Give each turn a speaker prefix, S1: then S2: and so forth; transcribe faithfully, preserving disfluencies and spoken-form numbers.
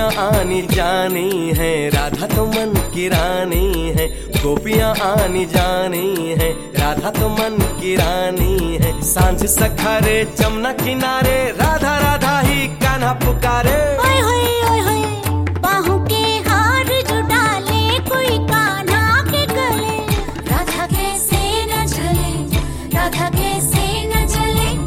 S1: आनी जानी है, राधा तो मन की रानी है। गोपियाँ आनी जानी है, राधा तो मन की रानी है। सांझ सखारे जमुना किनारे, राधा राधा ही कान्हा पुकारे।